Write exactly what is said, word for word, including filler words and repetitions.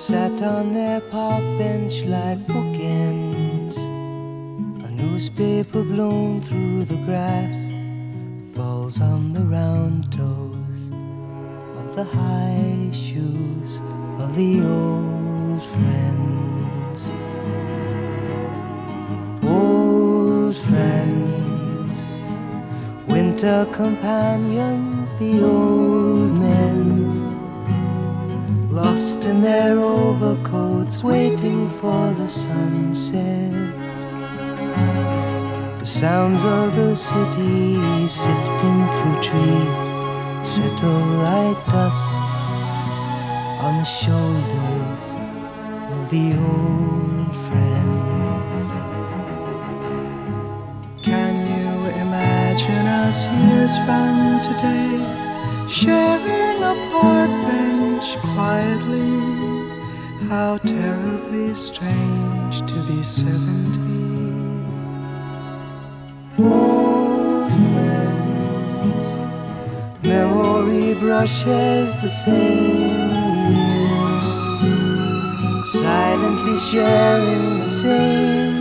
sat on their park bench like bookends. A newspaper blown through the grass falls on the round toes of the high shoes of the old friends. Old friends, winter companions, the old men, lost in their overcoats, waiting for the sunset. The sounds of the city sifting through trees settle like dust on the shoulders of the old friends. Can you imagine us years from today, sharing a park bench quietly? How terribly strange to be seventy. Old friends, memory brushes the same years, silently sharing the same